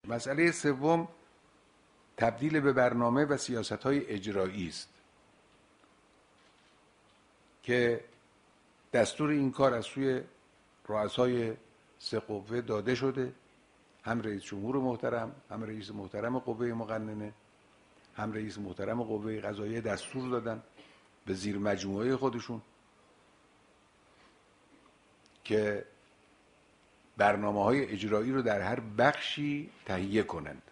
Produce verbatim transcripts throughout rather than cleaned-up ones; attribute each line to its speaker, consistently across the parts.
Speaker 1: مسئله سوم تبدیل به برنامه و سیاست‌های اجرایی است که دستور این کار از سوی رؤسای سه قوه داده شده، هم رئیس جمهور محترم، هم رئیس محترم قوه مقننه، هم رئیس محترم قوه قضاییه دستور دادن به زیر مجموعه خودشون که برنامه‌های اجرایی رو در هر بخشی تهیه کنند.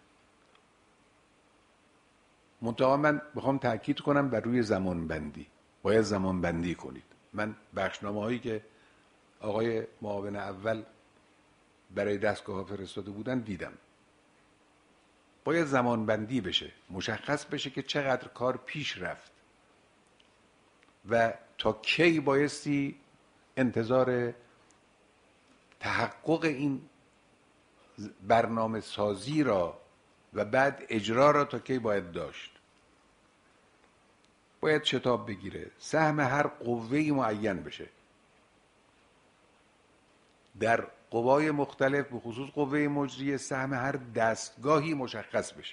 Speaker 1: منتها من بخوام تاکید کنم بر روی زمان بندی. باید زمان بندی کنید. من بخشنامه هایی که آقای معاون اول برای دستگاه ها فرستاده بودن دیدم. باید زمان بندی بشه، مشخص بشه که چقدر کار پیش رفت و تا کی بایستی انتظار تحقق این برنامه سازی را و بعد اجرا را تا کی باید داشت. باید شتاب بگیره، سهم هر قوه‌ای معین بشه. در قوای مختلف به خصوص قوه مجریه سهم هر دستگاهی مشخص بشه.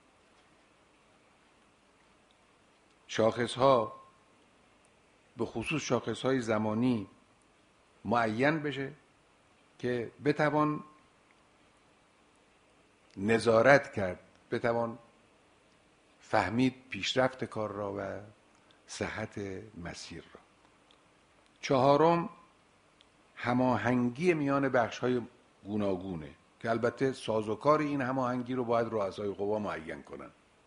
Speaker 1: شاخصها به خصوص شاخصهای زمانی معین بشه که بتوان نظارت کرد، بتوان فهمید پیشرفت کار را و صحت مسیر را. چهارم هماهنگی میان بخش‌های گوناگونه که البته سازوکار این هماهنگی رو باید رؤسای قوا معین کنند.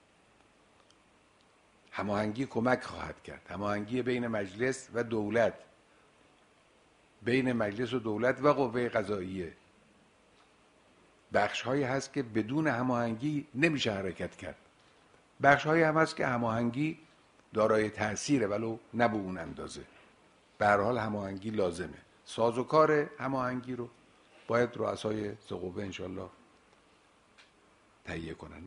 Speaker 1: هماهنگی کمک خواهد کرد، هماهنگی بین مجلس و دولت، بین مجلس و دولت و قوه قضاییه. بخش‌هایی هست که بدون هماهنگی نمیشه حرکت کرد. بخش‌هایی هم هست که هماهنگی دارای تأثیره ولو نه به اون اندازه. به هر حال هماهنگی لازمه. سازوکار هماهنگی رو باید رؤسای سه قوه انشالله تهیه کنند.